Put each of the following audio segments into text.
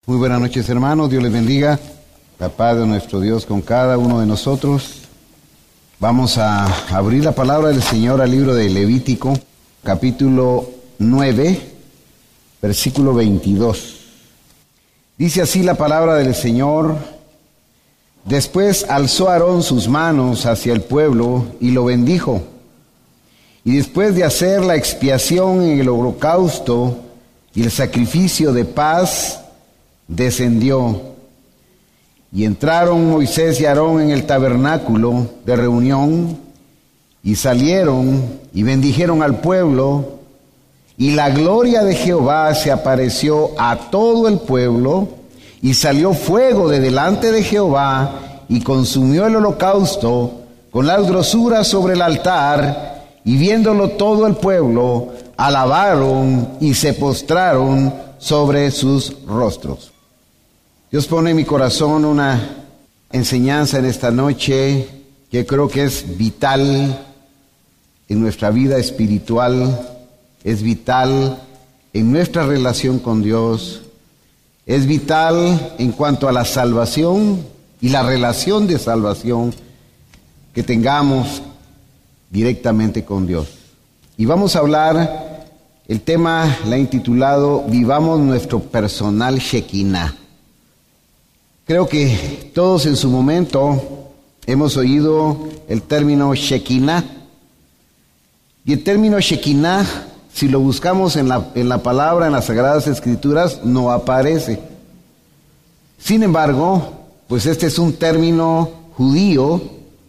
Muy buenas noches, hermanos. Dios les bendiga. La paz de nuestro Dios con cada uno de nosotros. Vamos a abrir la palabra del Señor al libro de Levítico, capítulo 9, versículo 22. Dice así la palabra del Señor: Después alzó Aarón sus manos hacia el pueblo y lo bendijo. Y después de hacer la expiación en el holocausto y el sacrificio de paz, descendió. Y entraron Moisés y Aarón en el tabernáculo de reunión, y salieron y bendijeron al pueblo, y la gloria de Jehová se apareció a todo el pueblo, y salió fuego de delante de Jehová, y consumió el holocausto con las grosuras sobre el altar, y viéndolo todo el pueblo, alabaron y se postraron sobre sus rostros. Dios pone en mi corazón una enseñanza en esta noche que creo que es vital en nuestra vida espiritual, es vital en nuestra relación con Dios, es vital en cuanto a la salvación y la relación de salvación que tengamos directamente con Dios. Y vamos a hablar, el tema la he intitulado Vivamos nuestro personal Shekinah. Creo que todos en su momento hemos oído el término Shekinah. Y el término Shekinah, si lo buscamos en la palabra, en las Sagradas Escrituras, no aparece. Sin embargo, pues este es un término judío,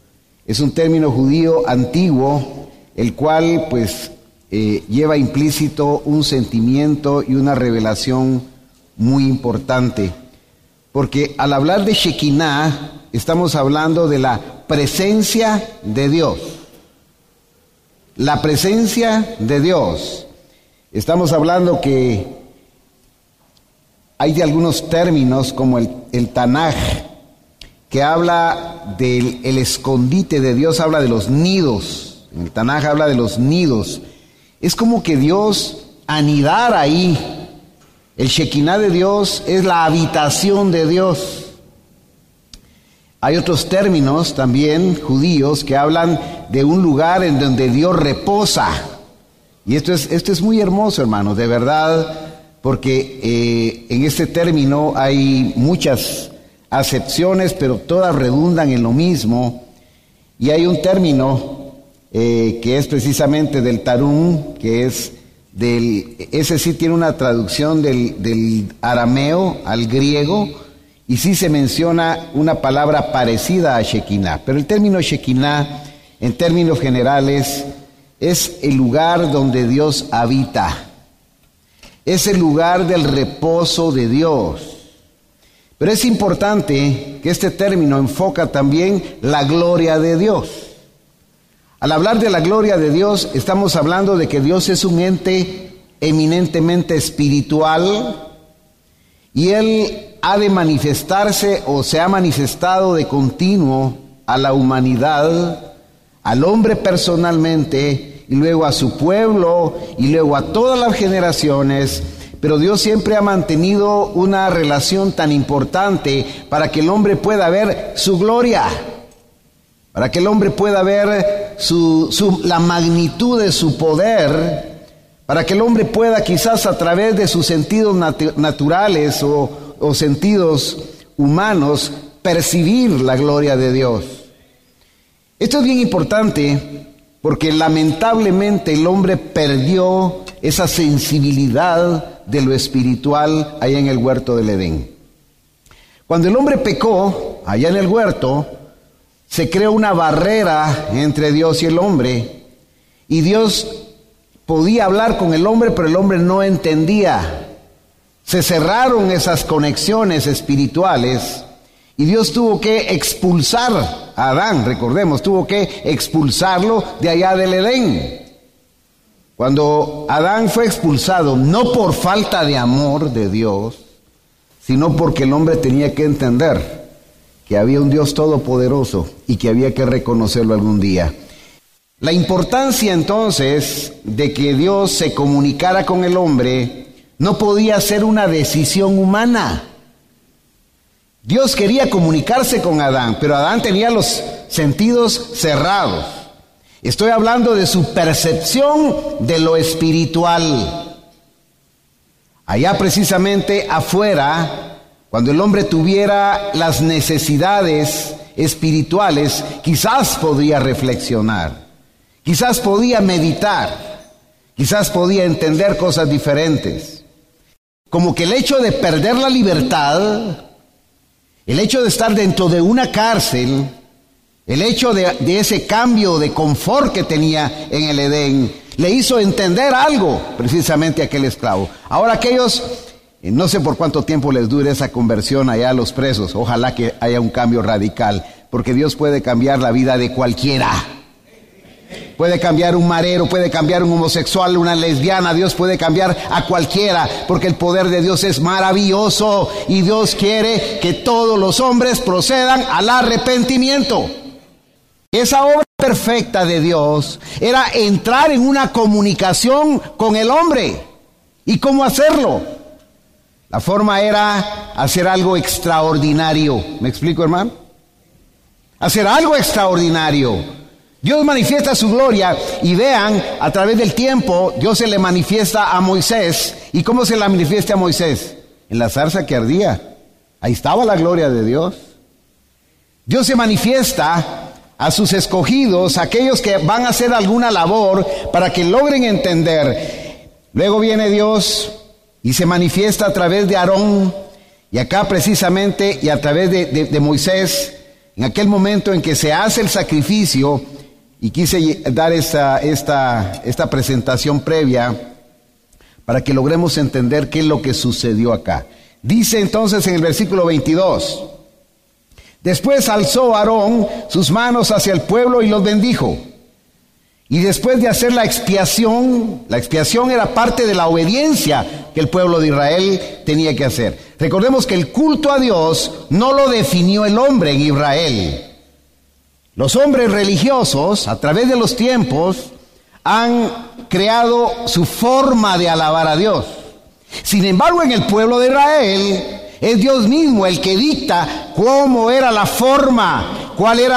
antiguo, el cual pues lleva implícito un sentimiento y una revelación muy importante. Porque al hablar de Shekinah, estamos hablando de la presencia de Dios. La presencia de Dios. Estamos hablando que hay de algunos términos como el Tanaj, que habla del escondite de Dios, habla de los nidos. El Tanaj habla de los nidos. Es como que Dios anidara ahí. El Shekinah de Dios es la habitación de Dios. Hay otros términos también judíos que hablan de un lugar en donde Dios reposa. Y esto es muy hermoso, hermanos, de verdad, porque en este término hay muchas acepciones, pero todas redundan en lo mismo. Y hay un término que es precisamente del Tarum, que es ese sí tiene una traducción del arameo al griego, y sí se menciona una palabra parecida a Shekinah. Pero el término Shekinah, en términos generales, es el lugar donde Dios habita. Es el lugar del reposo de Dios. Pero es importante que este término enfoca también la gloria de Dios. Al hablar de la gloria de Dios, estamos hablando de que Dios es un ente eminentemente espiritual y Él ha de manifestarse o se ha manifestado de continuo a la humanidad, al hombre personalmente y luego a su pueblo y luego a todas las generaciones. Pero Dios siempre ha mantenido una relación tan importante para que el hombre pueda ver su gloria, para que el hombre pueda ver la magnitud de su poder, para que el hombre pueda quizás a través de sus sentidos naturales o sentidos humanos percibir la gloria de Dios. Esto es bien importante porque lamentablemente el hombre perdió esa sensibilidad de lo espiritual allá en el huerto del Edén. Cuando el hombre pecó allá en el huerto, se creó una barrera entre Dios y el hombre, y Dios podía hablar con el hombre, pero el hombre no entendía. Se cerraron esas conexiones espirituales, y Dios tuvo que expulsar a Adán, recordemos, tuvo que expulsarlo de allá del Edén. Cuando Adán fue expulsado, no por falta de amor de Dios, sino porque el hombre tenía que entender que había un Dios todopoderoso y que había que reconocerlo algún día. La importancia entonces de que Dios se comunicara con el hombre no podía ser una decisión humana. Dios quería comunicarse con Adán, pero Adán tenía los sentidos cerrados. Estoy hablando de su percepción de lo espiritual. Allá precisamente afuera, cuando el hombre tuviera las necesidades espirituales, quizás podría reflexionar, quizás podía meditar, quizás podía entender cosas diferentes. Como que el hecho de perder la libertad, el hecho de estar dentro de una cárcel, el hecho de ese cambio de confort que tenía en el Edén, le hizo entender algo precisamente a aquel esclavo. Ahora aquellos, no sé por cuánto tiempo les dure esa conversión allá a los presos, ojalá que haya un cambio radical, porque Dios puede cambiar la vida de cualquiera. Puede cambiar un marero, puede cambiar un homosexual, una lesbiana, Dios puede cambiar a cualquiera, porque el poder de Dios es maravilloso y Dios quiere que todos los hombres procedan al arrepentimiento. Esa obra perfecta de Dios era entrar en una comunicación con el hombre. ¿Y cómo hacerlo? La forma era hacer algo extraordinario. ¿Me explico, hermano? Hacer algo extraordinario. Dios manifiesta su gloria y vean, a través del tiempo, Dios se le manifiesta a Moisés. ¿Y cómo se le manifiesta a Moisés? En la zarza que ardía. Ahí estaba la gloria de Dios. Dios se manifiesta a sus escogidos, aquellos que van a hacer alguna labor para que logren entender. Luego viene Dios y se manifiesta a través de Aarón, y acá precisamente, y a través de Moisés, en aquel momento en que se hace el sacrificio. Y quise dar esta presentación previa para que logremos entender qué es lo que sucedió acá. Dice entonces en el versículo 22, después alzó Aarón sus manos hacia el pueblo y los bendijo. Y después de hacer la expiación era parte de la obediencia que el pueblo de Israel tenía que hacer. Recordemos que el culto a Dios no lo definió el hombre en Israel. Los hombres religiosos, a través de los tiempos, han creado su forma de alabar a Dios. Sin embargo, en el pueblo de Israel, es Dios mismo el que dicta cómo era la forma, cuál era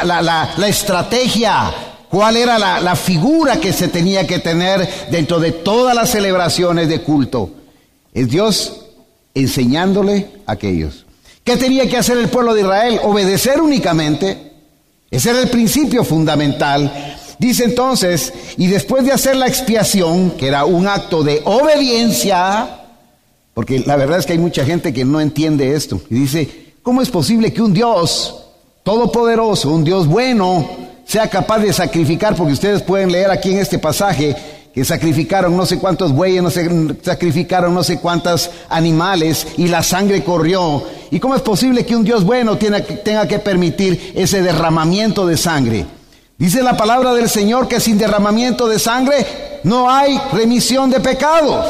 la estrategia, cuál era la figura que se tenía que tener dentro de todas las celebraciones de culto. Es Dios enseñándole a aquellos. ¿Qué tenía que hacer el pueblo de Israel? Obedecer únicamente. Ese era el principio fundamental. Dice entonces, y después de hacer la expiación, que era un acto de obediencia, porque la verdad es que hay mucha gente que no entiende esto, y dice, ¿cómo es posible que un Dios todopoderoso, un Dios bueno, sea capaz de sacrificar? Porque ustedes pueden leer aquí en este pasaje que sacrificaron no sé cuántos bueyes, sacrificaron no sé cuántos animales y la sangre corrió. ¿Y cómo es posible que un Dios bueno tenga que permitir ese derramamiento de sangre? Dice la palabra del Señor que sin derramamiento de sangre no hay remisión de pecados.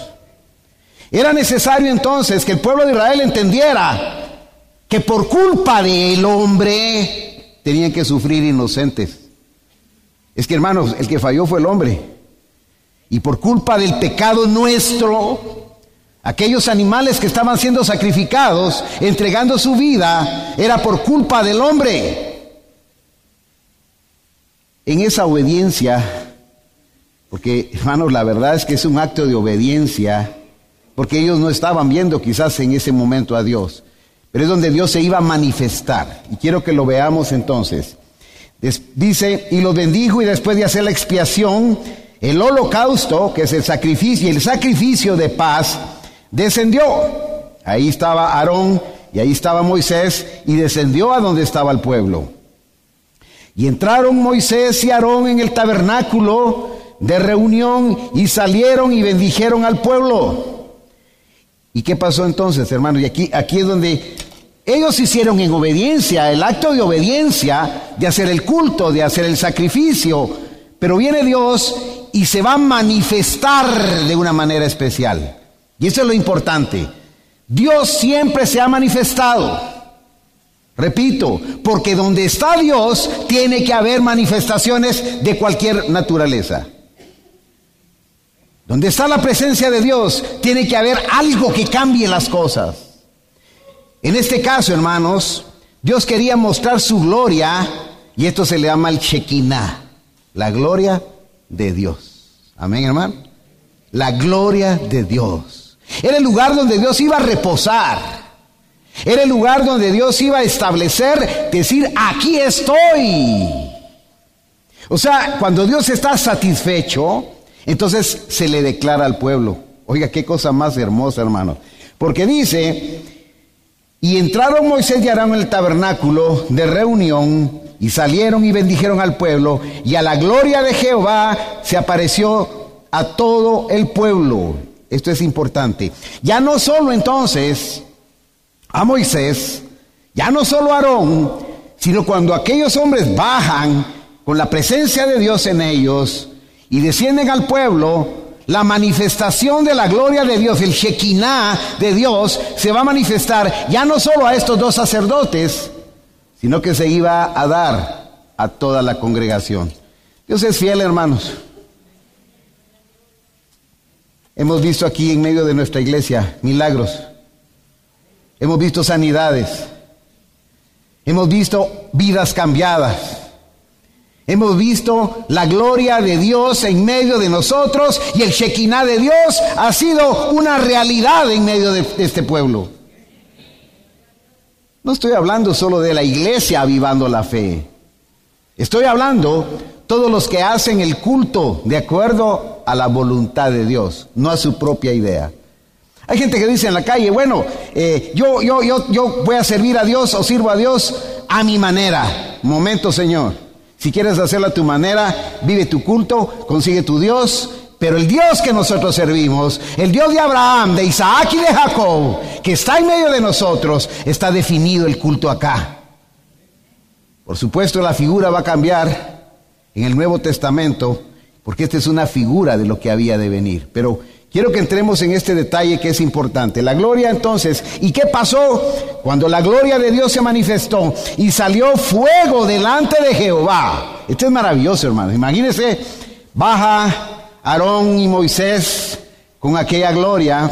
Era necesario entonces que el pueblo de Israel entendiera que por culpa del hombre tenían que sufrir inocentes. Es que, hermanos, el que falló fue el hombre. Y por culpa del pecado nuestro, aquellos animales que estaban siendo sacrificados, entregando su vida, era por culpa del hombre. En esa obediencia, porque hermanos, la verdad es que es un acto de obediencia, porque ellos no estaban viendo quizás en ese momento a Dios, pero es donde Dios se iba a manifestar. Y quiero que lo veamos entonces. Dice, y los bendijo, y después de hacer la expiación, el holocausto, que es el sacrificio, y el sacrificio de paz, descendió. Ahí estaba Aarón y ahí estaba Moisés, y descendió a donde estaba el pueblo. Y entraron Moisés y Aarón en el tabernáculo de reunión y salieron y bendijeron al pueblo. ¿Y qué pasó entonces, hermanos? Y aquí es donde ellos hicieron en obediencia, el acto de obediencia, de hacer el culto, de hacer el sacrificio. Pero viene Dios y se va a manifestar de una manera especial. Y eso es lo importante. Dios siempre se ha manifestado. Repito, porque donde está Dios, tiene que haber manifestaciones de cualquier naturaleza. Donde está la presencia de Dios, tiene que haber algo que cambie las cosas. En este caso, hermanos, Dios quería mostrar su gloria, y esto se le llama el Shekinah, la gloria de Dios. Amén, hermano. La gloria de Dios. Era el lugar donde Dios iba a reposar. Era el lugar donde Dios iba a establecer, decir, aquí estoy. O sea, cuando Dios está satisfecho, entonces se le declara al pueblo. Oiga, qué cosa más hermosa, hermano. Porque dice, y entraron Moisés y Aarón en el tabernáculo de reunión, y salieron y bendijeron al pueblo, y a la gloria de Jehová se apareció a todo el pueblo. Esto es importante. Ya no solo entonces a Moisés, ya no solo a Aarón, sino cuando aquellos hombres bajan con la presencia de Dios en ellos y descienden al pueblo, la manifestación de la gloria de Dios, el Shekinah de Dios, se va a manifestar ya no solo a estos dos sacerdotes, sino que se iba a dar a toda la congregación. Dios es fiel, hermanos. Hemos visto aquí en medio de nuestra iglesia milagros. Hemos visto sanidades. Hemos visto vidas cambiadas. Hemos visto la gloria de Dios en medio de nosotros, y el Shekinah de Dios ha sido una realidad en medio de este pueblo. No estoy hablando solo de la iglesia avivando la fe. Estoy hablando todos los que hacen el culto de acuerdo a la voluntad de Dios, no a su propia idea. Hay gente que dice en la calle, bueno, yo voy a servir a Dios o sirvo a Dios a mi manera. Momento, Señor. Si quieres hacerlo a tu manera, vive tu culto, consigue tu Dios. Pero el Dios que nosotros servimos, el Dios de Abraham, de Isaac y de Jacob, que está en medio de nosotros, está definido el culto acá. Por supuesto, la figura va a cambiar en el Nuevo Testamento, porque esta es una figura de lo que había de venir. Pero quiero que entremos en este detalle que es importante. La gloria entonces, ¿y qué pasó? Cuando la gloria de Dios se manifestó y salió fuego delante de Jehová. Esto es maravilloso, hermanos. Imagínense, baja Aarón y Moisés con aquella gloria,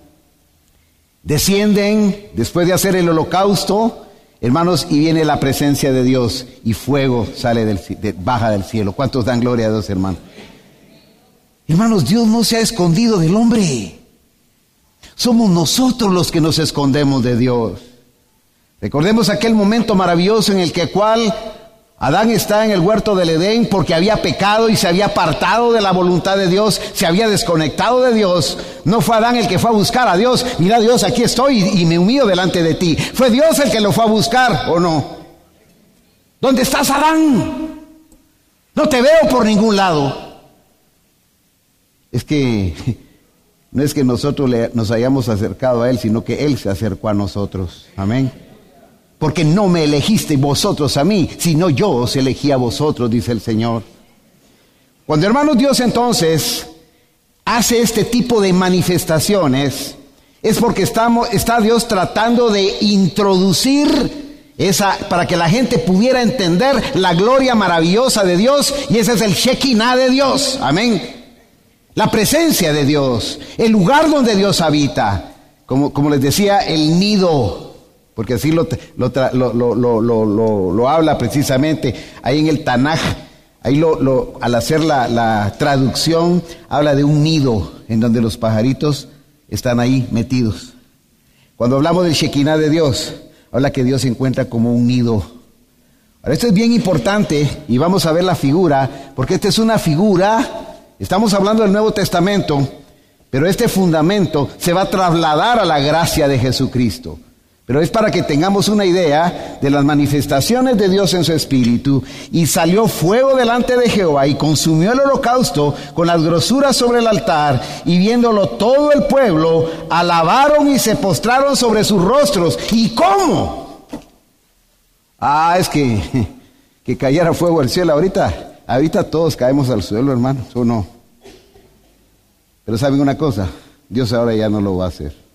descienden después de hacer el holocausto, hermanos, y viene la presencia de Dios y fuego sale baja del cielo. ¿Cuántos dan gloria a Dios, hermanos? Hermanos, Dios no se ha escondido del hombre. Somos nosotros los que nos escondemos de Dios. Recordemos aquel momento maravilloso en el cual Adán está en el huerto del Edén porque había pecado y se había apartado de la voluntad de Dios, se había desconectado de Dios. No fue Adán el que fue a buscar a Dios. Mira, Dios, aquí estoy y me humillo delante de ti. Fue Dios el que lo fue a buscar, ¿o no? ¿Dónde estás, Adán? No te veo por ningún lado. Es que no es que nosotros nos hayamos acercado a Él, sino que Él se acercó a nosotros. Amén. Porque no me elegisteis vosotros a mí, sino yo os elegí a vosotros, dice el Señor. Cuando, hermanos, Dios entonces hace este tipo de manifestaciones, es porque está Dios tratando de introducir para que la gente pudiera entender la gloria maravillosa de Dios, y ese es el Shekinah de Dios. Amén. La presencia de Dios, el lugar donde Dios habita, como les decía, el nido. Porque así lo habla precisamente ahí en el Tanaj. Ahí al hacer la traducción, habla de un nido en donde los pajaritos están ahí metidos. Cuando hablamos del Shekinah de Dios, habla que Dios se encuentra como un nido. Ahora, esto es bien importante y vamos a ver la figura, porque esta es una figura. Estamos hablando del Nuevo Testamento, pero este fundamento se va a trasladar a la gracia de Jesucristo. Pero es para que tengamos una idea de las manifestaciones de Dios en su espíritu. Y salió fuego delante de Jehová y consumió el holocausto con las grosuras sobre el altar. Y viéndolo todo el pueblo, alabaron y se postraron sobre sus rostros. ¿Y cómo? Es que cayera fuego del cielo. Ahorita todos caemos al suelo, hermanos, ¿o no? Pero ¿saben una cosa? Dios ahora ya no lo va a hacer.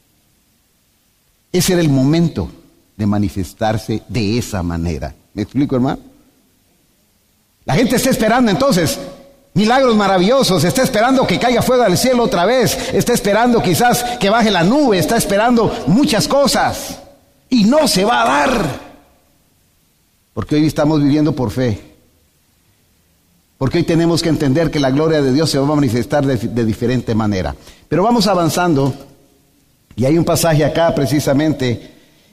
Ese era el momento de manifestarse de esa manera. ¿Me explico, hermano? La gente está esperando entonces milagros maravillosos, está esperando que caiga fuego del cielo otra vez, está esperando quizás que baje la nube, está esperando muchas cosas. Y no se va a dar. Porque hoy estamos viviendo por fe. Porque hoy tenemos que entender que la gloria de Dios se va a manifestar de diferente manera. Pero vamos avanzando. Y hay un pasaje acá precisamente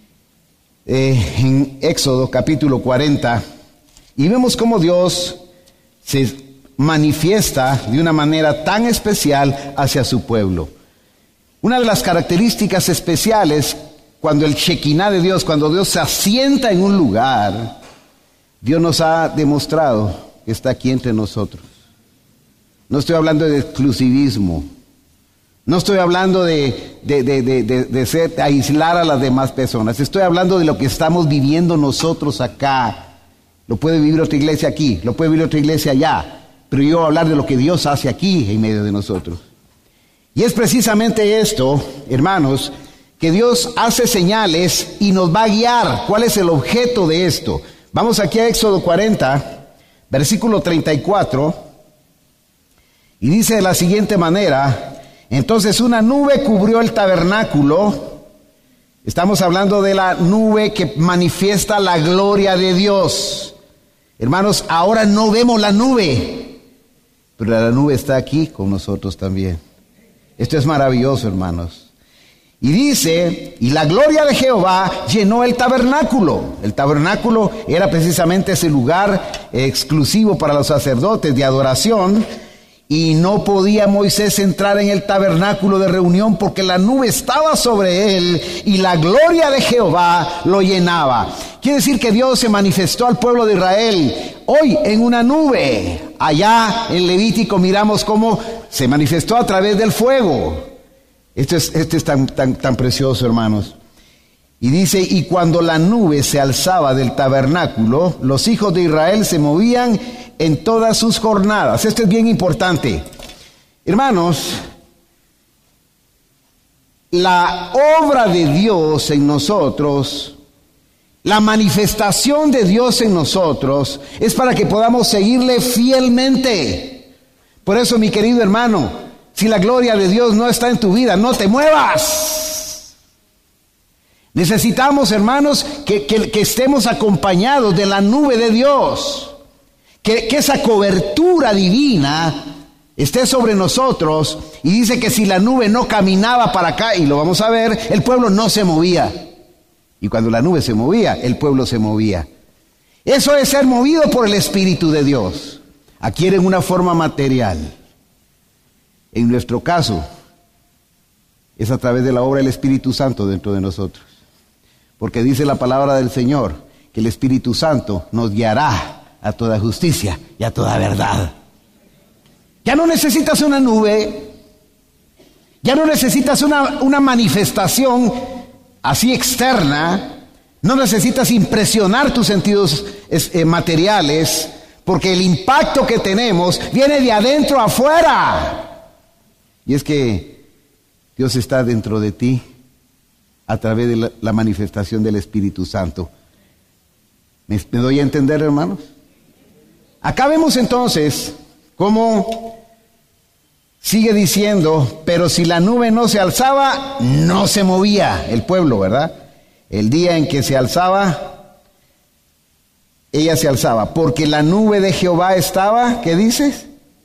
en Éxodo capítulo 40. Y vemos cómo Dios se manifiesta de una manera tan especial hacia su pueblo. Una de las características especiales cuando el Shekinah de Dios, cuando Dios se asienta en un lugar, Dios nos ha demostrado que está aquí entre nosotros. No estoy hablando de exclusivismo. No estoy hablando de aislar a las demás personas. Estoy hablando de lo que estamos viviendo nosotros acá. Lo puede vivir otra iglesia aquí, lo puede vivir otra iglesia allá. Pero yo voy a hablar de lo que Dios hace aquí en medio de nosotros. Y es precisamente esto, hermanos, que Dios hace señales y nos va a guiar. ¿Cuál es el objeto de esto? Vamos aquí a Éxodo 40, versículo 34. Y dice de la siguiente manera: entonces una nube cubrió el tabernáculo. Estamos hablando de la nube que manifiesta la gloria de Dios. Hermanos, ahora no vemos la nube, pero la nube está aquí con nosotros también. Esto es maravilloso, hermanos. Y dice, y la gloria de Jehová llenó el tabernáculo. El tabernáculo era precisamente ese lugar exclusivo para los sacerdotes de adoración. Y no podía Moisés entrar en el tabernáculo de reunión porque la nube estaba sobre él y la gloria de Jehová lo llenaba. Quiere decir que Dios se manifestó al pueblo de Israel hoy en una nube. Allá en Levítico miramos cómo se manifestó a través del fuego. Esto es tan precioso, hermanos. Y dice, y cuando la nube se alzaba del tabernáculo, los hijos de Israel se movían en todas sus jornadas. Esto es bien importante. Hermanos, la obra de Dios en nosotros, la manifestación de Dios en nosotros, es para que podamos seguirle fielmente. Por eso, mi querido hermano, si la gloria de Dios no está en tu vida, no te muevas. Necesitamos, hermanos, que estemos acompañados de la nube de Dios. Que esa cobertura divina esté sobre nosotros. Y dice que si la nube no caminaba para acá, y lo vamos a ver, el pueblo no se movía. Y cuando la nube se movía, el pueblo se movía. Eso es ser movido por el Espíritu de Dios. Adquieren una forma material. En nuestro caso, es a través de la obra del Espíritu Santo dentro de nosotros. Porque dice la palabra del Señor que el Espíritu Santo nos guiará a toda justicia y a toda verdad. Ya no necesitas una nube, ya no necesitas una manifestación así externa, no necesitas impresionar tus sentidos materiales, porque el impacto que tenemos viene de adentro a afuera. Y es que Dios está dentro de ti a través de la manifestación del Espíritu Santo. ¿Me doy a entender, hermanos? Acá vemos entonces cómo sigue diciendo, pero si la nube no se alzaba, no se movía el pueblo, ¿verdad? El día en que se alzaba, ella se alzaba, porque la nube de Jehová estaba, ¿qué dices?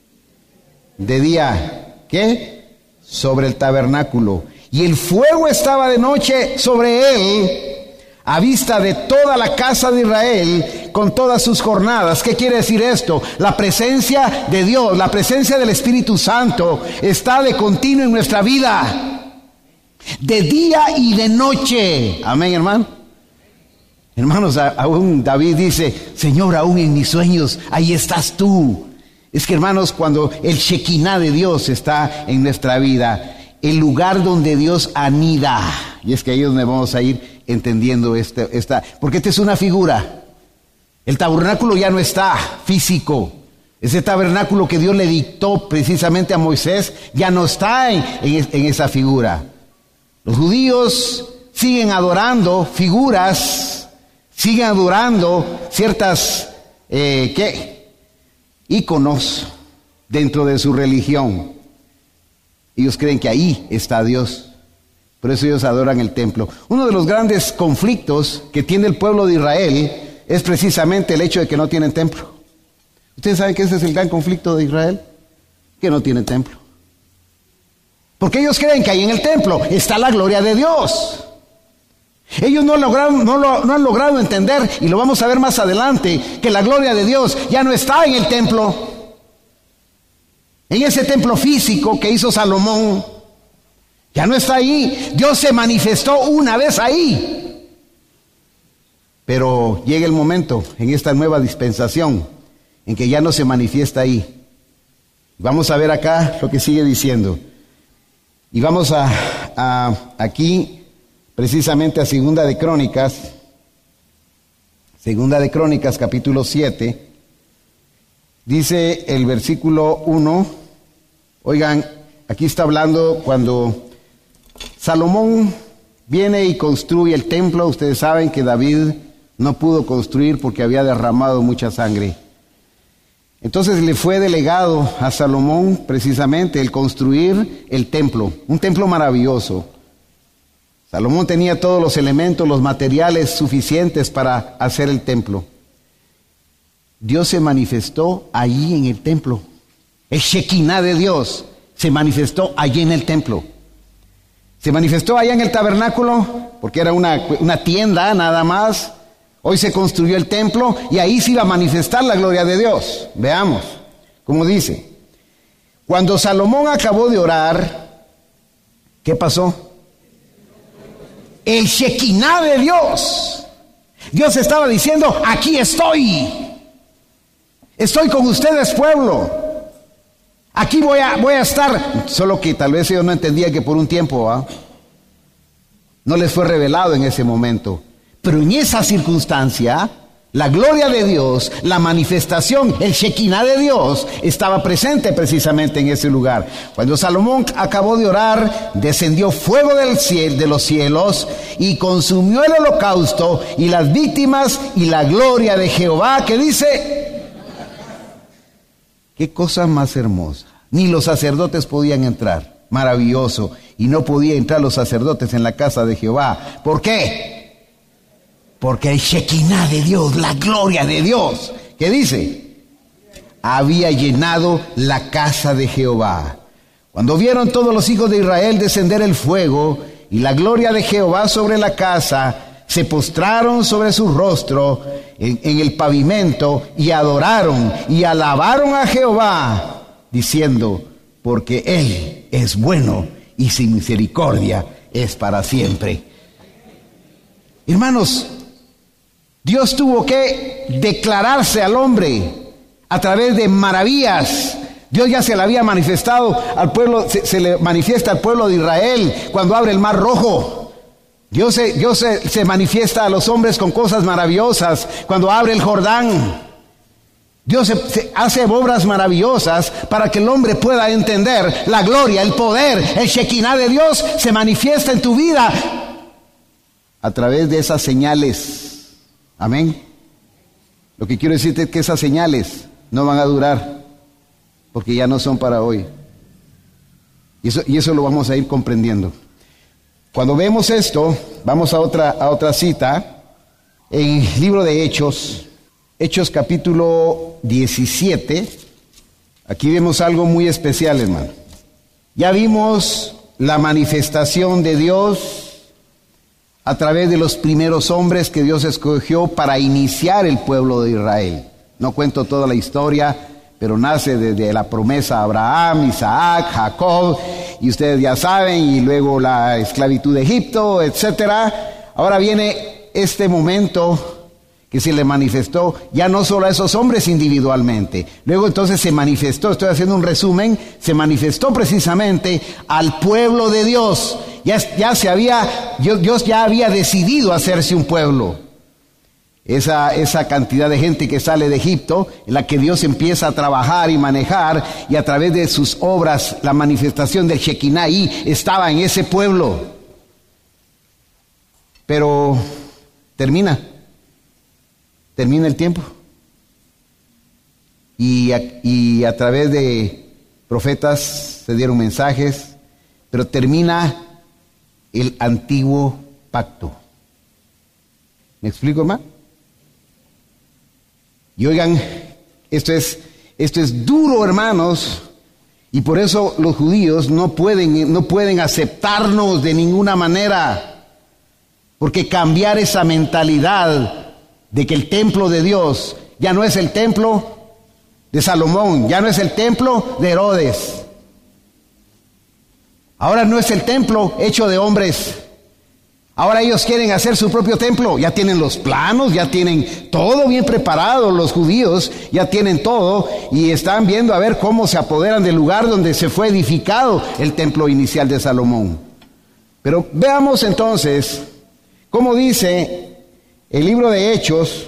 De día, ¿qué? Sobre el tabernáculo. Y el fuego estaba de noche sobre él, a vista de toda la casa de Israel, con todas sus jornadas. ¿Qué quiere decir esto? La presencia de Dios, la presencia del Espíritu Santo está de continuo en nuestra vida, de día y de noche. Amén, hermano. Hermanos, aún David dice, Señor, aún en mis sueños, ahí estás tú. Es que, hermanos, cuando el Shekinah de Dios está en nuestra vida, el lugar donde Dios anida, y es que ahí es donde vamos a ir entendiendo porque esta es una figura. El tabernáculo ya no está físico. Ese tabernáculo que Dios le dictó precisamente a Moisés ya no está en esa figura. Los judíos siguen adorando figuras, siguen adorando ciertas íconos dentro de su religión. Ellos creen que ahí está Dios. por eso ellos adoran el templo. Uno de los grandes conflictos que tiene el pueblo de Israel es precisamente el hecho de que no tienen templo. ¿Ustedes saben que ese es el gran conflicto de Israel? Que no tiene templo. Porque ellos creen que ahí en el templo está la gloria de Dios. Ellos no han logrado entender, y lo vamos a ver más adelante, que la gloria de Dios ya no está en el templo. En ese templo físico que hizo Salomón, ya no está ahí. Dios se manifestó una vez ahí. Pero llega el momento en esta nueva dispensación en que ya no se manifiesta ahí. Vamos a ver acá lo que sigue diciendo. Y vamos aquí precisamente a Segunda de Crónicas capítulo 7. Dice el versículo 1, oigan, aquí está hablando cuando Salomón viene y construye el templo. Ustedes saben que David no pudo construir porque había derramado mucha sangre. Entonces le fue delegado a Salomón precisamente el construir el templo, un templo maravilloso. Salomón tenía todos los elementos, los materiales suficientes para hacer el templo. Dios se manifestó allí en el templo. El Shekinah de Dios se manifestó allí en el templo. Se manifestó allá en el tabernáculo, porque era una tienda nada más. Hoy se construyó el templo y ahí se iba a manifestar la gloria de Dios. Veamos, como dice. Cuando Salomón acabó de orar, ¿qué pasó? El Shekinah de Dios. Dios estaba diciendo, aquí estoy. Estoy con ustedes, pueblo. Aquí voy a estar. Solo que tal vez ellos no entendían que por un tiempo no les fue revelado en ese momento. Pero en esa circunstancia, la gloria de Dios, la manifestación, el Shekinah de Dios, estaba presente precisamente en ese lugar. Cuando Salomón acabó de orar, descendió fuego de los cielos y consumió el holocausto y las víctimas y la gloria de Jehová, que dice, qué cosa más hermosa. Ni los sacerdotes podían entrar. Maravilloso. Y no podían entrar los sacerdotes en la casa de Jehová. ¿Por qué? Porque el Shekinah de Dios, la gloria de Dios, ¿qué dice? Había llenado la casa de Jehová. Cuando vieron todos los hijos de Israel descender el fuego y la gloria de Jehová sobre la casa, se postraron sobre su rostro en el pavimento y adoraron y alabaron a Jehová, diciendo, porque Él es bueno y su misericordia es para siempre. Hermanos, Dios tuvo que declararse al hombre a través de maravillas. Dios ya se le había manifestado al pueblo, se le manifiesta al pueblo de Israel cuando abre el mar rojo. Dios se manifiesta a los hombres con cosas maravillosas cuando abre el Jordán. Dios se hace obras maravillosas para que el hombre pueda entender la gloria, el poder, el Shekinah de Dios se manifiesta en tu vida a través de esas señales. Amén. Lo que quiero decirte es que esas señales no van a durar, porque ya no son para hoy. Y eso lo vamos a ir comprendiendo. Cuando vemos esto, vamos a otra cita, en el libro de Hechos capítulo 17. Aquí vemos algo muy especial, hermano. Ya vimos la manifestación de Dios a través de los primeros hombres que Dios escogió para iniciar el pueblo de Israel. No cuento toda la historia, pero nace desde la promesa a Abraham, Isaac, Jacob, y ustedes ya saben, y luego la esclavitud de Egipto, etcétera. Ahora viene este momento que se le manifestó ya no solo a esos hombres individualmente. Luego entonces se manifestó, estoy haciendo un resumen, se manifestó precisamente al pueblo de Dios. Dios ya había decidido hacerse un pueblo. Esa cantidad de gente que sale de Egipto, en la que Dios empieza a trabajar y manejar, y a través de sus obras, la manifestación del Shekinah ahí estaba en ese pueblo. Pero termina el tiempo. Y a través de profetas se dieron mensajes, pero termina el antiguo pacto. ¿Me explico, hermano? Y oigan, esto es duro, hermanos, y por eso los judíos no pueden aceptarnos de ninguna manera, porque cambiar esa mentalidad de que el templo de Dios ya no es el templo de Salomón, ya no es el templo de Herodes. Ahora no es el templo hecho de hombres. Ahora ellos quieren hacer su propio templo. Ya tienen los planos, ya tienen todo bien preparado. Los judíos ya tienen todo y están viendo a ver cómo se apoderan del lugar donde se fue edificado el templo inicial de Salomón. Pero veamos entonces cómo dice el libro de Hechos,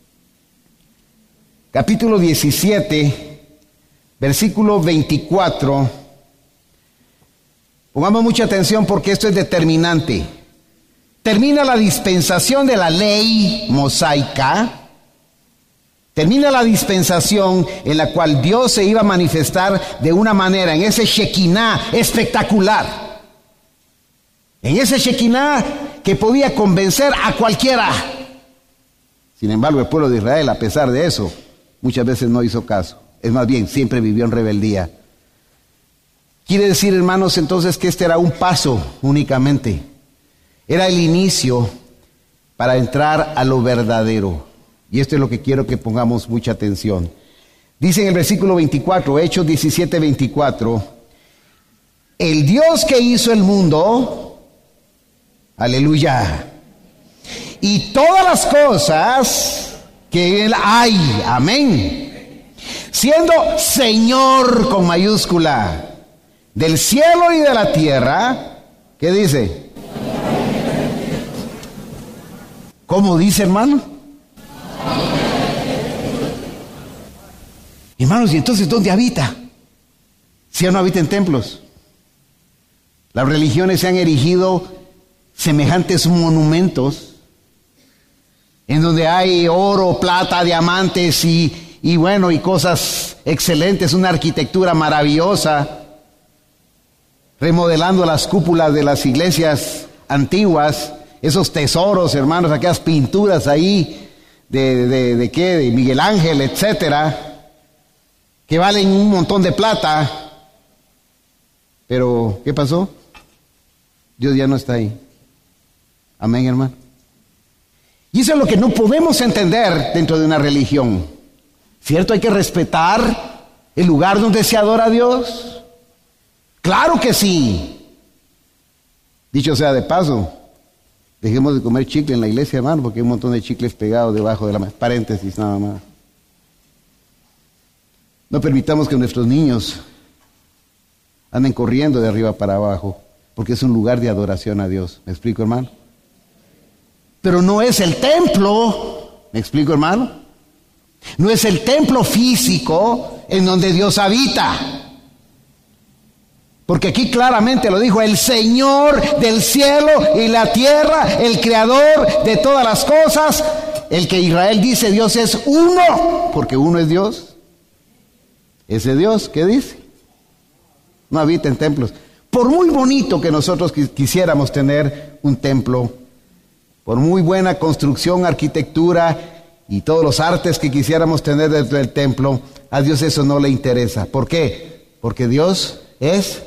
capítulo 17, versículo 24. Pongamos mucha atención porque esto es determinante. Termina la dispensación de la ley mosaica. Termina la dispensación en la cual Dios se iba a manifestar de una manera, en ese Shekinah espectacular. En ese Shekinah que podía convencer a cualquiera. Sin embargo, el pueblo de Israel, a pesar de eso, muchas veces no hizo caso. Es más bien, siempre vivió en rebeldía. Quiere decir, hermanos, entonces que este era un paso únicamente. Era el inicio para entrar a lo verdadero. Y esto es lo que quiero que pongamos mucha atención. Dice en el versículo 24, Hechos 17, 24, el Dios que hizo el mundo, aleluya, y todas las cosas que Él hay, amén, siendo Señor con mayúscula, del cielo y de la tierra, ¿qué dice? ¿Cómo dice, hermano? Hermanos, ¿y entonces dónde habita? Si ya no habita en templos. Las religiones se han erigido semejantes monumentos en donde hay oro, plata, diamantes y bueno, y cosas excelentes, una arquitectura maravillosa, remodelando las cúpulas de las iglesias antiguas, esos tesoros, hermanos, aquellas pinturas ahí de qué, de Miguel Ángel, etcétera, que valen un montón de plata. Pero, ¿qué pasó? Dios ya no está ahí. Amén, hermano. Y eso es lo que no podemos entender dentro de una religión. ¿Cierto? Hay que respetar el lugar donde se adora a Dios. Claro que sí. Dicho sea de paso, dejemos de comer chicle en la iglesia, hermano, porque hay un montón de chicles pegados debajo de la mesa. Paréntesis, nada más. No permitamos que nuestros niños anden corriendo de arriba para abajo, porque es un lugar de adoración a Dios. ¿Me explico, hermano? Pero no es el templo. ¿Me explico, hermano? No es el templo físico en donde Dios habita. Porque aquí claramente lo dijo, el Señor del cielo y la tierra, el creador de todas las cosas, el que Israel dice Dios es uno, porque uno es Dios. Ese Dios, ¿qué dice? No habita en templos. Por muy bonito que nosotros quisiéramos tener un templo, por muy buena construcción, arquitectura y todos los artes que quisiéramos tener dentro del templo, a Dios eso no le interesa. ¿Por qué? Porque Dios es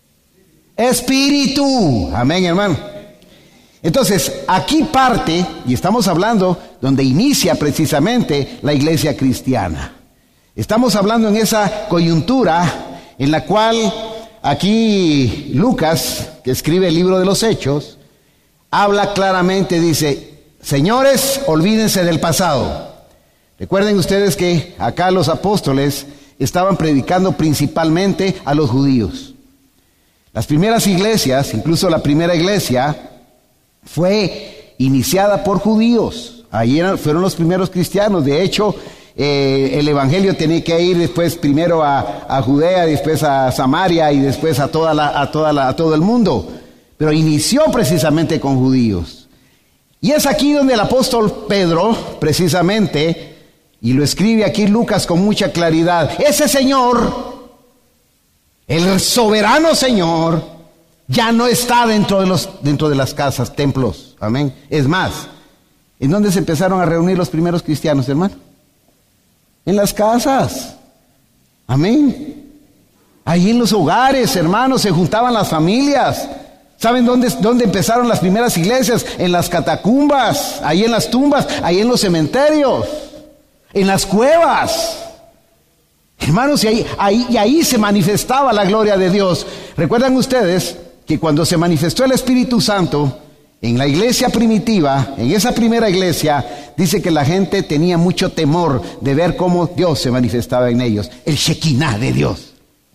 espíritu. Amén, hermano. Entonces, aquí parte, y estamos hablando donde inicia precisamente la iglesia cristiana. Estamos hablando en esa coyuntura en la cual aquí Lucas, que escribe el libro de los Hechos, habla claramente, dice, señores, olvídense del pasado. Recuerden ustedes que acá los apóstoles estaban predicando principalmente a los judíos. Las primeras iglesias, incluso la primera iglesia, fue iniciada por judíos. Ahí fueron los primeros cristianos. De hecho, el evangelio tenía que ir después primero a Judea, después a Samaria y después a todo el mundo. Pero inició precisamente con judíos. Y es aquí donde el apóstol Pedro, precisamente, y lo escribe aquí Lucas con mucha claridad, ese Señor, el soberano Señor, Ya no está dentro de las casas, templos. Amén. Es más, ¿en dónde se empezaron a reunir los primeros cristianos, hermano? En las casas. Amén. Ahí en los hogares, hermanos, se juntaban las familias. ¿Saben dónde empezaron las primeras iglesias? En las catacumbas, ahí en las tumbas, ahí en los cementerios, en las cuevas. Hermanos, y ahí se manifestaba la gloria de Dios. ¿Recuerdan ustedes que cuando se manifestó el Espíritu Santo en la iglesia primitiva, en esa primera iglesia, dice que la gente tenía mucho temor de ver cómo Dios se manifestaba en ellos? El Shekinah de Dios.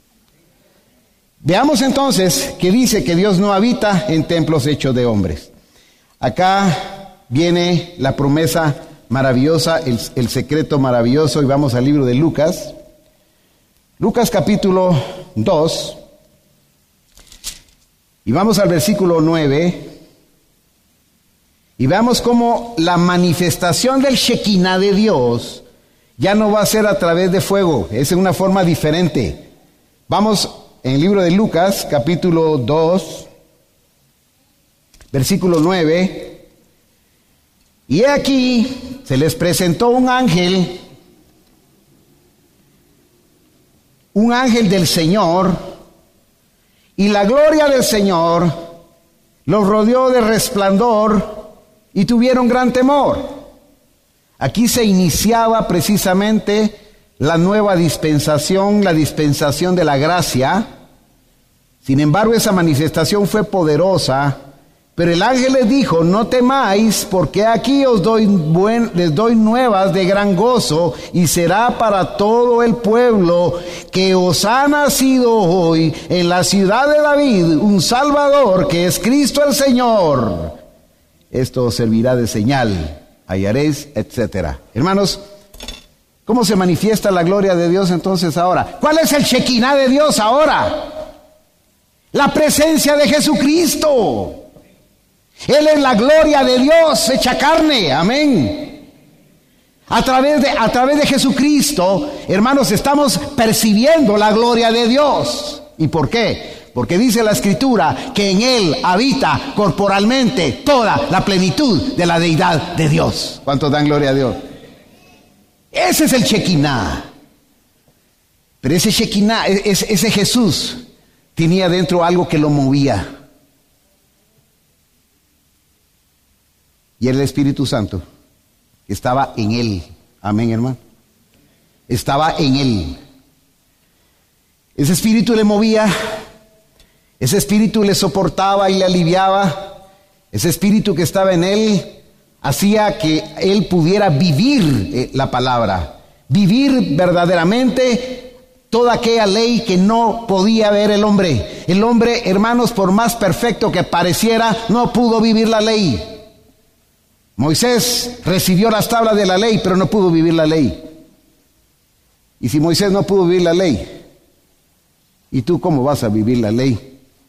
Veamos entonces que dice que Dios no habita en templos hechos de hombres. Acá viene la promesa maravillosa, el secreto maravilloso, y vamos al libro de Lucas. Lucas capítulo 2, y vamos al versículo 9, y veamos cómo la manifestación del Shekinah de Dios ya no va a ser a través de fuego, es en una forma diferente. Vamos en el libro de Lucas, capítulo 2, versículo 9. Y he aquí, se les presentó un ángel del Señor, y la gloria del Señor los rodeó de resplandor, y tuvieron gran temor. Aquí se iniciaba precisamente la nueva dispensación, la dispensación de la gracia. Sin embargo, esa manifestación fue poderosa, pero el ángel les dijo: no temáis, porque aquí les doy nuevas de gran gozo, y será para todo el pueblo, que os ha nacido hoy en la ciudad de David un Salvador, que es Cristo el Señor. Esto os servirá de señal, hallaréis, etcétera. Hermanos, ¿cómo se manifiesta la gloria de Dios entonces ahora? ¿Cuál es el Shekinah de Dios ahora? La presencia de Jesucristo. Él es la gloria de Dios hecha carne. Amén. A través de Jesucristo, hermanos, estamos percibiendo la gloria de Dios. ¿Y por qué? Porque dice la Escritura que en Él habita corporalmente toda la plenitud de la deidad de Dios. ¿Cuántos dan gloria a Dios? Ese es el Shekinah. Pero ese Shekinah, ese Jesús, tenía dentro algo que lo movía. Y era el Espíritu Santo. Estaba en Él. Amén, hermano. Estaba en Él. Ese Espíritu le movía. Ese Espíritu le soportaba y le aliviaba. Ese Espíritu que estaba en Él hacía que Él pudiera vivir la palabra. Vivir verdaderamente toda aquella ley que no podía ver el hombre. El hombre, hermanos, por más perfecto que pareciera, no pudo vivir la ley. Moisés recibió las tablas de la ley, pero no pudo vivir la ley. Y si Moisés no pudo vivir la ley, ¿y tú cómo vas a vivir la ley?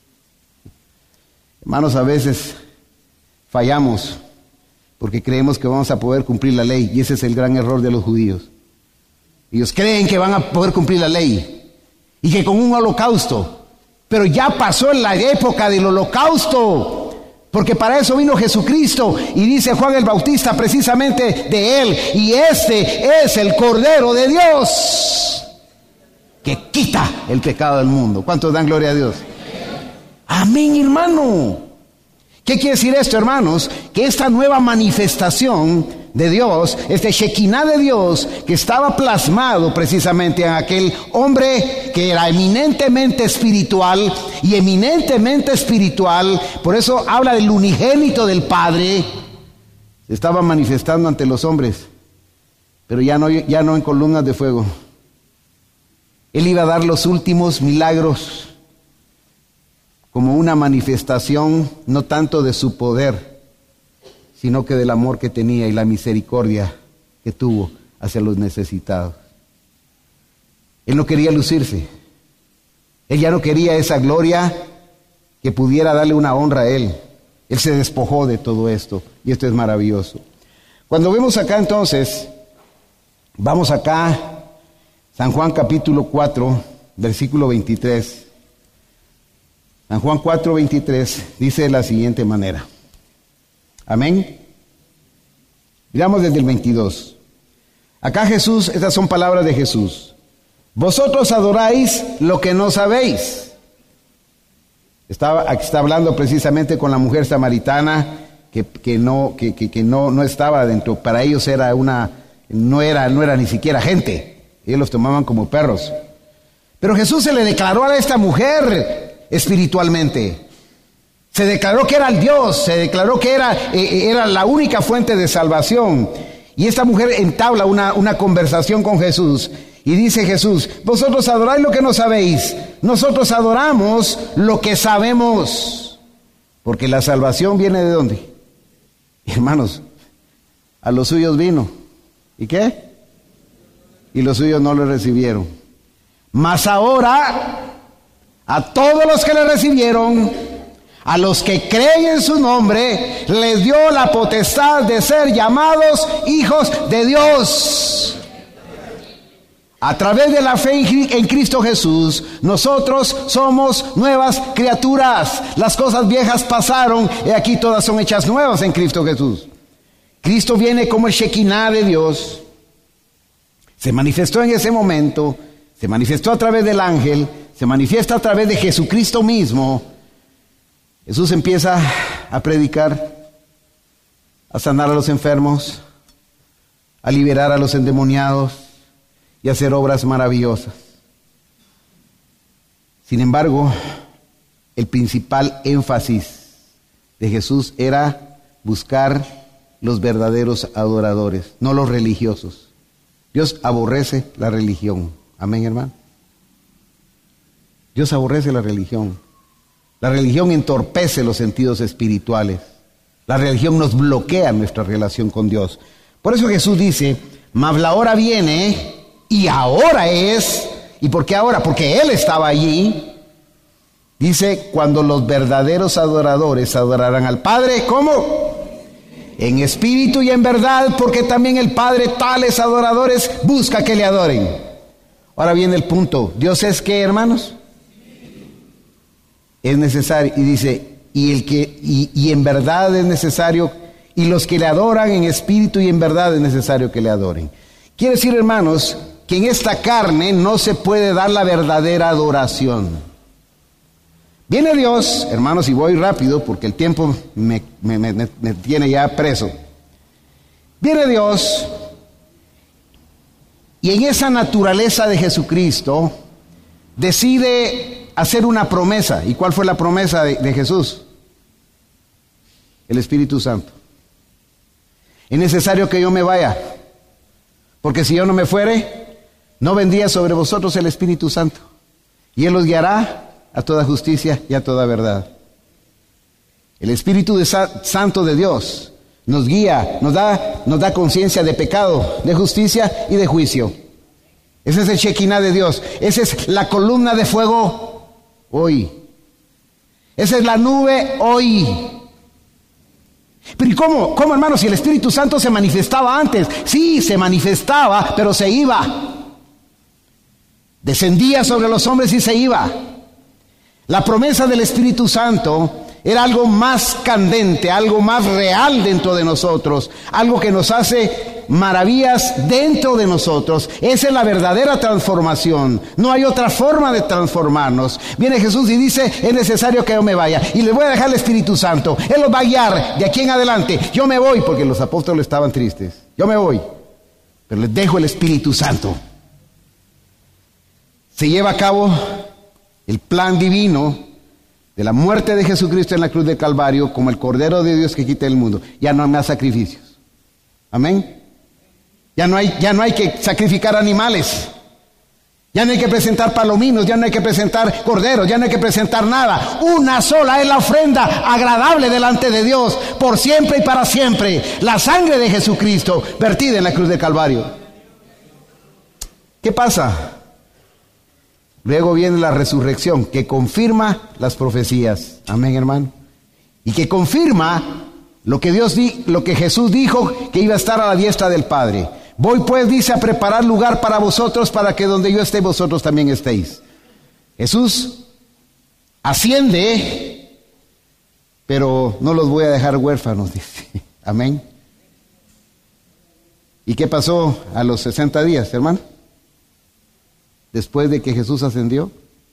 Hermanos, a veces fallamos porque creemos que vamos a poder cumplir la ley, y ese es el gran error de los judíos. Ellos creen que van a poder cumplir la ley y que con un holocausto, pero ya pasó la época del holocausto. Porque para eso vino Jesucristo, y dice Juan el Bautista precisamente de Él: y este es el Cordero de Dios que quita el pecado del mundo. ¿Cuántos dan gloria a Dios? Amén, hermano. ¿Qué quiere decir esto, hermanos? Que esta nueva manifestación de Dios, este Shekinah de Dios, que estaba plasmado precisamente en aquel hombre que era eminentemente espiritual, y eminentemente espiritual, por eso habla del unigénito del Padre, se estaba manifestando ante los hombres, pero ya no en columnas de fuego. Él iba a dar los últimos milagros como una manifestación no tanto de su poder, sino que del amor que tenía y la misericordia que tuvo hacia los necesitados. Él no quería lucirse. Él ya no quería esa gloria que pudiera darle una honra a Él. Él se despojó de todo esto, y esto es maravilloso. Cuando vemos acá entonces, vamos acá, San Juan capítulo 4, versículo 23. San Juan 4:23 dice de la siguiente manera. Amén. Miramos desde el 22. Acá Jesús, estas son palabras de Jesús. Vosotros adoráis lo que no sabéis. Aquí está hablando precisamente con la mujer samaritana que no estaba dentro. Para ellos no era ni siquiera gente. Ellos los tomaban como perros. Pero Jesús se le declaró a esta mujer espiritualmente. Se declaró que era el Dios, se declaró que era la única fuente de salvación. Y esta mujer entabla una conversación con Jesús. Y dice Jesús, vosotros adoráis lo que no sabéis. Nosotros adoramos lo que sabemos. Porque la salvación viene ¿de dónde? Hermanos, a los suyos vino. ¿Y qué? Y los suyos no le recibieron. Mas ahora, a todos los que le recibieron, a los que creen en su nombre, les dio la potestad de ser llamados hijos de Dios. A través de la fe en Cristo Jesús, nosotros somos nuevas criaturas. Las cosas viejas pasaron y aquí todas son hechas nuevas en Cristo Jesús. Cristo viene como el Shekinah de Dios. Se manifestó en ese momento, se manifestó a través del ángel, se manifiesta a través de Jesucristo mismo. Jesús empieza a predicar, a sanar a los enfermos, a liberar a los endemoniados y a hacer obras maravillosas. Sin embargo, el principal énfasis de Jesús era buscar los verdaderos adoradores, no los religiosos. Dios aborrece la religión. Amén, hermano. Dios aborrece la religión. La religión entorpece los sentidos espirituales. La religión nos bloquea nuestra relación con Dios. Por eso Jesús dice, mas la hora viene y ahora es. ¿Y por qué ahora? Porque Él estaba allí. Dice, cuando los verdaderos adoradores adorarán al Padre, ¿cómo? En espíritu y en verdad, porque también el Padre tales adoradores busca que le adoren. Ahora viene el punto. ¿Dios es qué, hermanos? Es necesario, y dice, y en verdad es necesario, y los que le adoran en espíritu y en verdad es necesario que le adoren. Quiere decir, hermanos, que en esta carne no se puede dar la verdadera adoración. Viene Dios, hermanos, y voy rápido porque el tiempo me tiene ya preso. Viene Dios, y en esa naturaleza de Jesucristo decide hacer una promesa. ¿Y cuál fue la promesa de Jesús? El Espíritu Santo. Es necesario que yo me vaya, porque si yo no me fuere, no vendría sobre vosotros el Espíritu Santo, y Él los guiará a toda justicia y a toda verdad. El Espíritu Santo de Dios nos guía, nos da conciencia de pecado, de justicia y de juicio. Ese es el Shekinah de Dios. Esa es la columna de fuego hoy. Esa es la nube hoy. Pero ¿y cómo, hermanos, si el Espíritu Santo se manifestaba antes? Sí, se manifestaba, pero se iba. Descendía sobre los hombres y se iba. La promesa del Espíritu Santo era algo más candente, algo más real dentro de nosotros, algo que nos hace maravillas dentro de nosotros. Esa es la verdadera transformación. No hay otra forma de transformarnos. Viene Jesús y dice, es necesario que yo me vaya y les voy a dejar el Espíritu Santo. Él los va a guiar de aquí en adelante. Yo me voy, porque los apóstoles estaban tristes. Yo me voy, pero les dejo el Espíritu Santo. Se lleva a cabo el plan divino de la muerte de Jesucristo en la cruz del Calvario como el Cordero de Dios que quita el mundo. Ya no hay más sacrificios. Amén. Ya no hay que sacrificar animales. Ya no hay que presentar palominos, ya no hay que presentar corderos, ya no hay que presentar nada. Una sola es la ofrenda agradable delante de Dios, por siempre y para siempre. La sangre de Jesucristo vertida en la cruz del Calvario. ¿Qué pasa? Luego viene la resurrección, que confirma las profecías. Amén, hermano. Y que confirma lo que Jesús dijo, que iba a estar a la diestra del Padre. Voy pues, dice, a preparar lugar para vosotros, para que donde yo esté, vosotros también estéis. Jesús asciende, pero no los voy a dejar huérfanos, dice. Amén. ¿Y qué pasó a los 60 días, hermano? Después de que Jesús ascendió,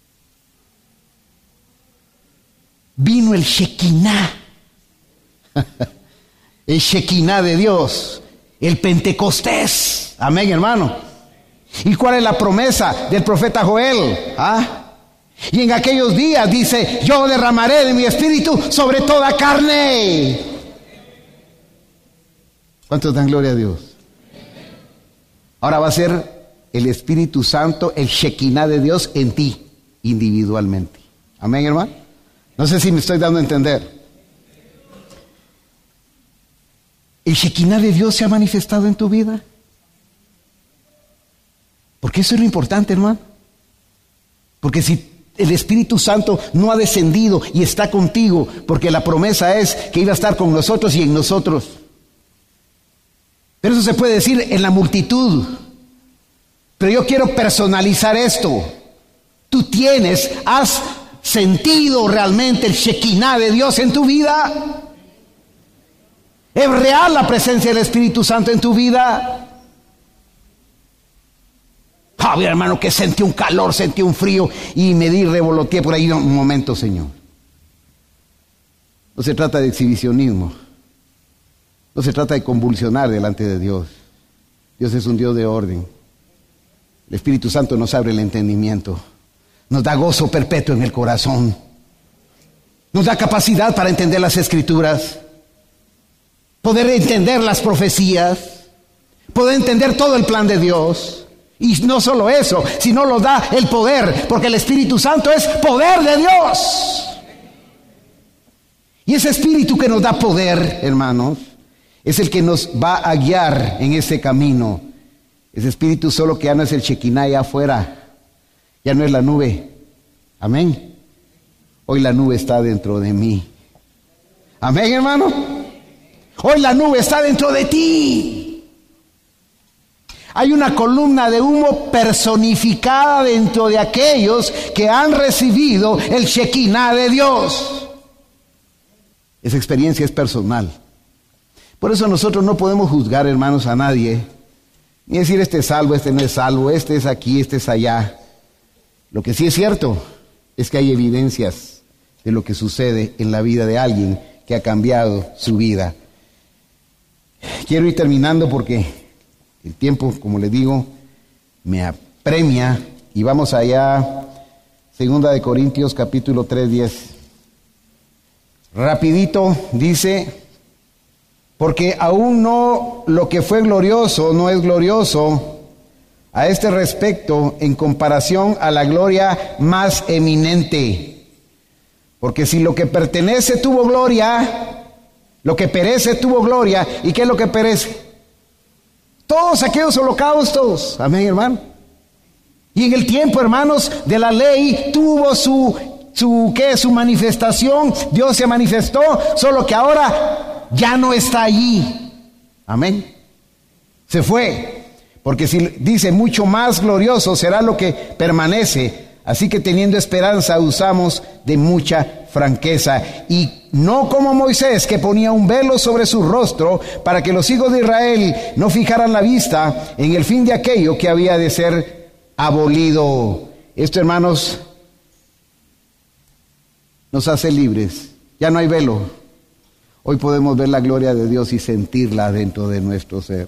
vino el Shekinah. El Shekinah de Dios, el Pentecostés. Amén, hermano. ¿Y cuál es la promesa del profeta Joel? Y en aquellos días dice: yo derramaré de mi espíritu sobre toda carne. ¿Cuántos dan gloria a Dios? Ahora va a ser el Espíritu Santo, el Shekinah de Dios en ti, individualmente. Amén, hermano. No sé si me estoy dando a entender. ¿El Shekinah de Dios se ha manifestado en tu vida? Porque eso es lo importante, hermano. Porque si el Espíritu Santo no ha descendido y está contigo, porque la promesa es que iba a estar con nosotros y en nosotros. Pero eso se puede decir en la multitud. Pero yo quiero personalizar esto. Tú has sentido realmente el Shekinah de Dios en tu vida. ¿Es real la presencia del Espíritu Santo en tu vida? Mi hermano, que sentí un calor, sentí un frío y me revoloteé por ahí. Un momento, Señor. No se trata de exhibicionismo. No se trata de convulsionar delante de Dios. Dios es un Dios de orden. El Espíritu Santo nos abre el entendimiento. Nos da gozo perpetuo en el corazón. Nos da capacidad para entender las Escrituras. Poder entender las profecías. Poder entender todo el plan de Dios. Y no solo eso, sino nos da el poder. Porque el Espíritu Santo es poder de Dios. Y ese Espíritu que nos da poder, hermanos, es el que nos va a guiar en ese camino. Ese Espíritu solo que ya no es el Shekinah allá afuera, ya no es la nube. Amén. Hoy la nube está dentro de mí. Amén, hermano. Hoy la nube está dentro de ti. Hay una columna de humo personificada dentro de aquellos que han recibido el Shekinah de Dios. Esa experiencia es personal. Por eso nosotros no podemos juzgar, hermanos, a nadie, ni decir este es salvo, este no es salvo, este es aquí, este es allá. Lo que sí es cierto es que hay evidencias de lo que sucede en la vida de alguien que ha cambiado su vida. Quiero ir terminando porque el tiempo, como les digo, me apremia, y vamos allá, 2 Corintios capítulo 3:10. Rapidito dice: porque aún no lo que fue glorioso no es glorioso a este respecto en comparación a la gloria más eminente. Porque si lo que pertenece tuvo gloria, lo que perece tuvo gloria. ¿Y qué es lo que perece? Todos aquellos holocaustos. Amén, hermano. Y en el tiempo, hermanos, de la ley tuvo su manifestación. Dios se manifestó, solo que ahora ya no está allí. Amén. Se fue. Porque si dice mucho más glorioso será lo que permanece. Así que teniendo esperanza usamos de mucha franqueza. Y no como Moisés, que ponía un velo sobre su rostro para que los hijos de Israel no fijaran la vista en el fin de aquello que había de ser abolido. Esto, hermanos, nos hace libres. Ya no hay velo. Hoy podemos ver la gloria de Dios y sentirla dentro de nuestro ser.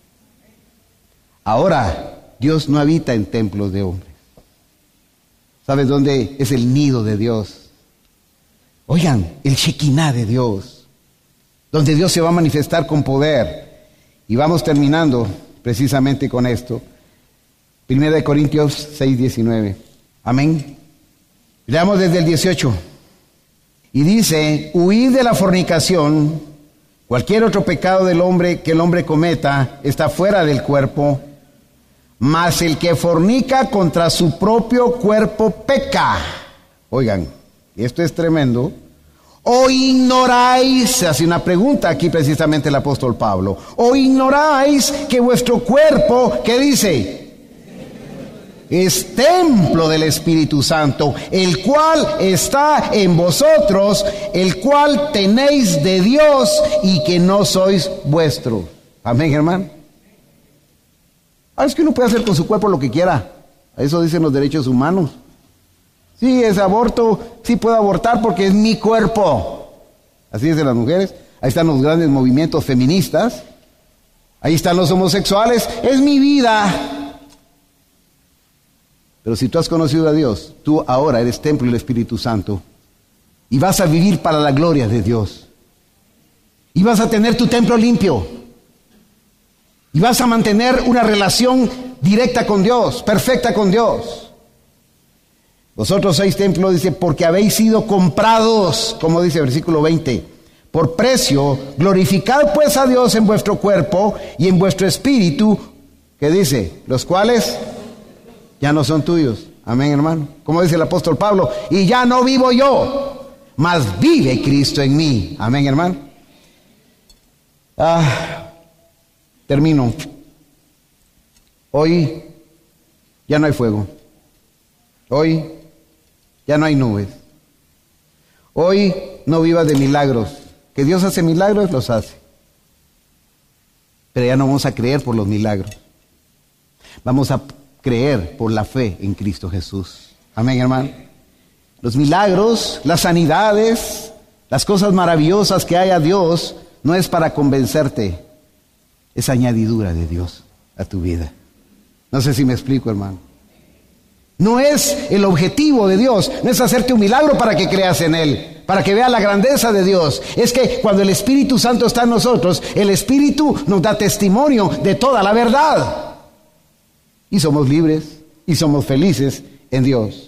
Ahora, Dios no habita en templos de hombres. ¿Sabes dónde es el nido de Dios? Oigan, el Shekinah de Dios, donde Dios se va a manifestar con poder. Y vamos terminando precisamente con esto. 1 Corintios 6:19. Amén. Leamos desde el 18. Y dice: huid de la fornicación. Cualquier otro pecado del hombre que el hombre cometa está fuera del cuerpo, mas el que fornica contra su propio cuerpo peca. Oigan, esto es tremendo. ¿O ignoráis? Se hace una pregunta aquí precisamente el apóstol Pablo. ¿O ignoráis que vuestro cuerpo, qué dice? es templo del Espíritu Santo, el cual está en vosotros, el cual tenéis de Dios y que no sois vuestros. Amén, hermano. Es que uno puede hacer con su cuerpo lo que quiera. Eso dicen los derechos humanos. Sí, es aborto, sí puedo abortar porque es mi cuerpo. Así dicen las mujeres. Ahí están los grandes movimientos feministas. Ahí están los homosexuales. Es mi vida. Pero si tú has conocido a Dios, tú ahora eres templo del Espíritu Santo. Y vas a vivir para la gloria de Dios. Y vas a tener tu templo limpio. Y vas a mantener una relación directa con Dios, perfecta con Dios. Vosotros sois templo, dice, porque habéis sido comprados, como dice el versículo 20, por precio. Glorificad pues a Dios en vuestro cuerpo y en vuestro espíritu, que dice, los cuales ya no son tuyos. Amén, hermano. Como dice el apóstol Pablo, y ya no vivo yo, mas vive Cristo en mí. Amén, hermano. Termino. Hoy ya no hay fuego. Hoy ya no hay nubes. Hoy no vivas de milagros. Que Dios hace milagros, los hace. Pero ya no vamos a creer por los milagros. Vamos a creer por la fe en Cristo Jesús. Amén, hermano. Los milagros, las sanidades, las cosas maravillosas que hay a Dios, no es para convencerte. Es añadidura de Dios a tu vida. No sé si me explico, hermano. No es el objetivo de Dios, no es hacerte un milagro para que creas en Él, para que veas la grandeza de Dios. Es que cuando el Espíritu Santo está en nosotros, el Espíritu nos da testimonio de toda la verdad. Y somos libres y somos felices en Dios.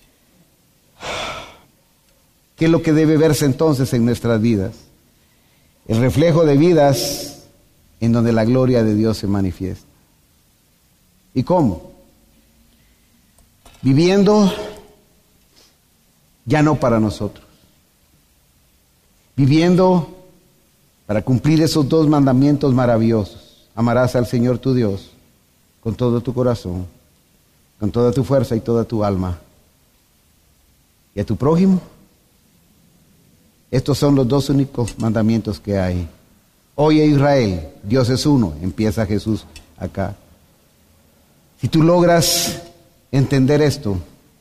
¿Qué es lo que debe verse entonces en nuestras vidas? El reflejo de vidas en donde la gloria de Dios se manifiesta. ¿Y cómo? Viviendo ya no para nosotros. Viviendo para cumplir esos dos mandamientos maravillosos. Amarás al Señor tu Dios con todo tu corazón, con toda tu fuerza y toda tu alma. ¿Y a tu prójimo? Estos son los dos únicos mandamientos que hay. Oye Israel, Dios es uno, empieza Jesús acá. Si tú logras entender esto,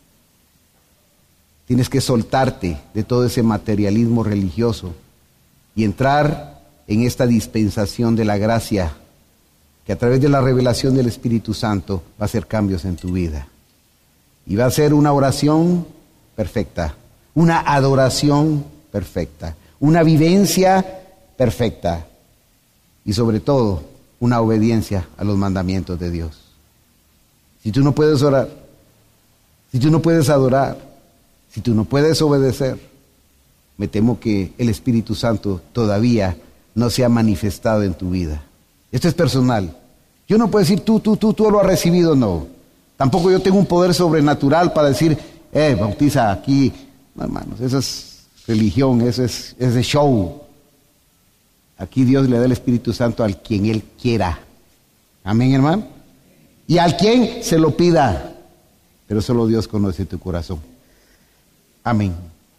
tienes que soltarte de todo ese materialismo religioso y entrar en esta dispensación de la gracia que a través de la revelación del Espíritu Santo va a hacer cambios en tu vida. Y va a ser una oración perfecta, una adoración perfecta, una vivencia perfecta. Y sobre todo, una obediencia a los mandamientos de Dios. Si tú no puedes orar, si tú no puedes adorar, si tú no puedes obedecer, me temo que el Espíritu Santo todavía no se ha manifestado en tu vida. Esto es personal. Yo no puedo decir tú lo has recibido, no. Tampoco yo tengo un poder sobrenatural para decir, bautiza aquí. No, hermanos, eso es religión, eso es de show. Aquí Dios le da el Espíritu Santo al quien Él quiera. Amén, hermano. Y al quien se lo pida. Pero solo Dios conoce tu corazón. Amén.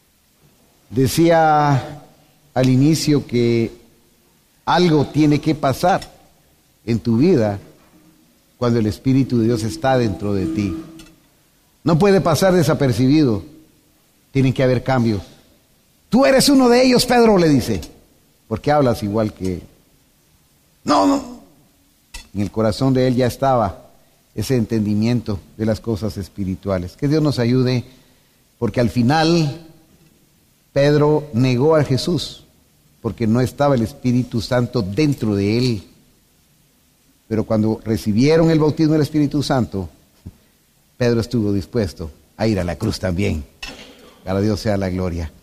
Decía al inicio que algo tiene que pasar en tu vida cuando el Espíritu de Dios está dentro de ti. No puede pasar desapercibido. Tienen que haber cambios. Tú eres uno de ellos, Pedro, le dice. ¿Por qué hablas igual que...? No. En el corazón de él ya estaba ese entendimiento de las cosas espirituales. Que Dios nos ayude, porque al final Pedro negó a Jesús, porque no estaba el Espíritu Santo dentro de él. Pero cuando recibieron el bautismo del Espíritu Santo, Pedro estuvo dispuesto a ir a la cruz también. Para Dios sea la gloria.